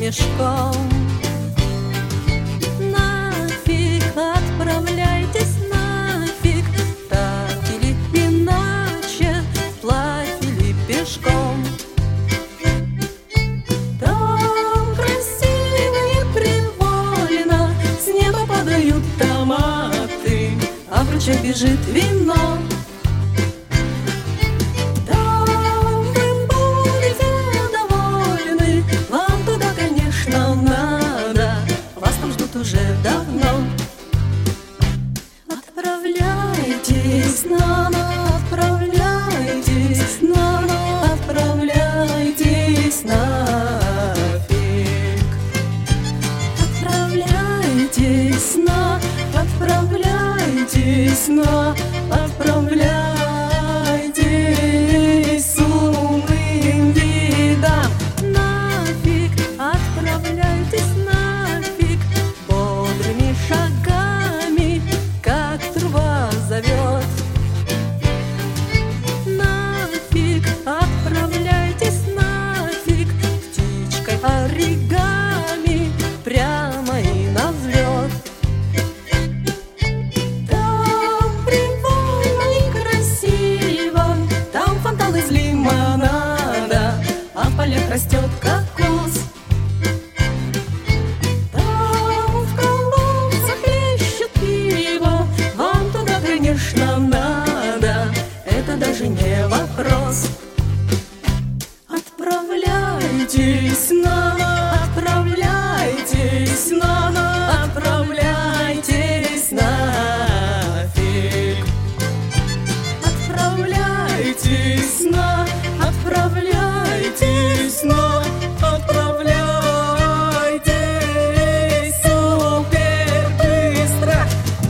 мешком. Нафиг отправляйтесь, нафиг, так или иначе, вплавь или пешком. Там красиво и привольно, с неба падают томаты, а в ручей бежит вино. Уже давно. Отправляйтесь на, отправляйтесь на, отправляйтесь нафиг. Отправляйтесь на, отправляйтесь на, отправляйтесь с умным видом. Нафиг отправляйтесь нафиг, бодрыми шагами, как труба зовет. Нафиг отправляйтесь нафиг, птичкой оригами, прямо и на взлет. Там привольно и красиво, там фонтан из лимонада, а в полях растет кокос. Надо, это даже не вопрос. Отправляйтесь на, отправляйтесь на, отправляйтесь нафиг. Отправляйтесь на, отправляйтесь на, отправляйтесь супер быстро.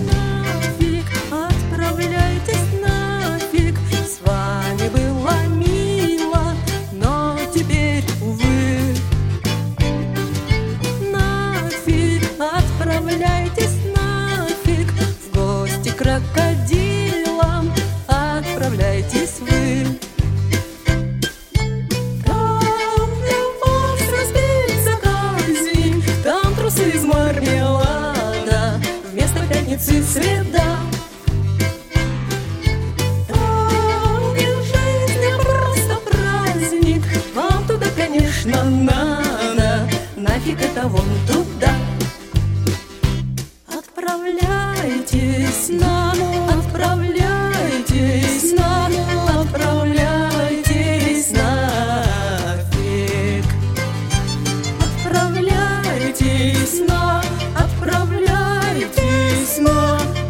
Отправляйтесь нафиг, с вами было мило, но теперь, увы. Нафиг отправляйтесь нафиг, в гости к крокодилам отправляйтесь вы. Там для вас разбит заказик, там трусы из мармелада, вместо пятницы среда. Надо, нафиг это вон туда. Отправляйтесь на, отправляйтесь на, отправляйтесь нафиг. Отправляйтесь на, отправляйтесь на.